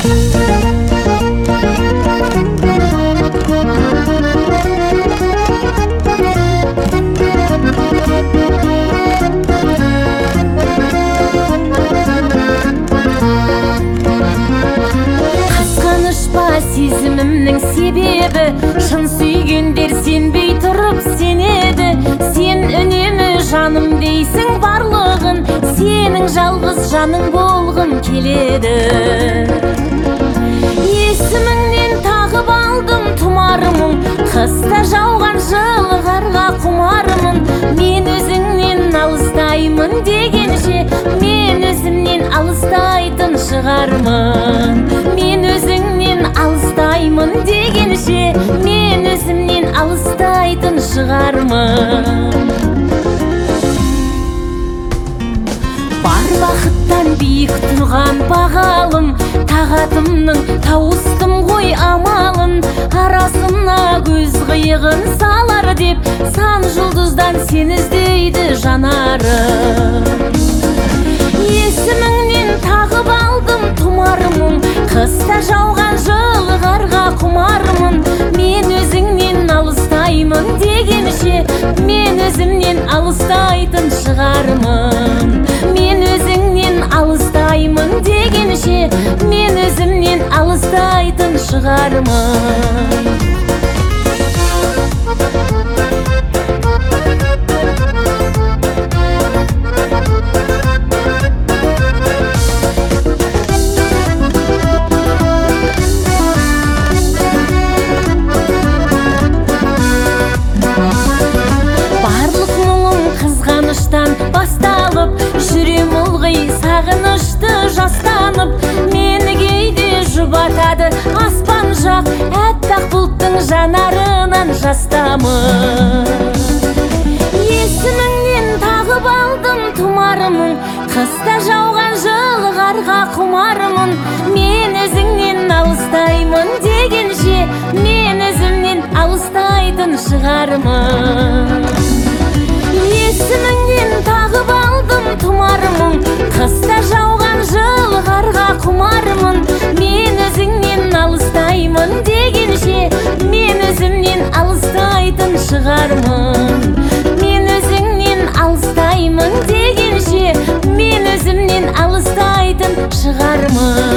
Сезімімнің себебі шын сүйгендер сенбей тұрып сенеді. Сен үнемі жаным дейсің барлығын, сенің жалғыз жаның болғым келеді. Есіміңнен тағып алдым тұмарымын, қыста жауған жылы қарға құмарымын. Мен өзіңнен алыстаймын дегенше, мен өзімнен алыстайтын шығармын. Мен өзіңнен алыстаймын дегенше, мен өзімнен алыстайтын шығармын. Бар бақыттан биік тұрған бағалым, тағатымның тауыстым ғой амалын. Арасына көз қиығын салар деп, сан жұлдыздан сен іздейді жанарым. Есіміңнен тағып алдым тұмарымын, қыста жауған жылы қарға құмарымын. Мен өзіңнен алыстаймын дегенше, мен өзімнен алыстайтын шығармын. Мен өзіңнен алыстаймын дегенше, мен өзімнен алыстайтын шығармын. Басталып, жүрем ылғи сағынышты жастанып. Мені кейде жұбатады аспан жақ, әппақ бұлттың жанарынан жастамын. Есіміңнен тағып алдым тұмарымын, қыста жауған жылы қарға құмарымын. Мен өзіңнен алыстаймын дегенше, мен өзімнен алыстайтын шығармын. Есіміңнен тағып алдым тұмарымын, қыста жауған жылы қарға құмарымын. Мен өзіңнен алыстаймын дегенше, мен өзімнен алыстайтын шығармын. Мен өзіңнен алыстаймын дегенше, мен өзімнен алыстайтын шығармын.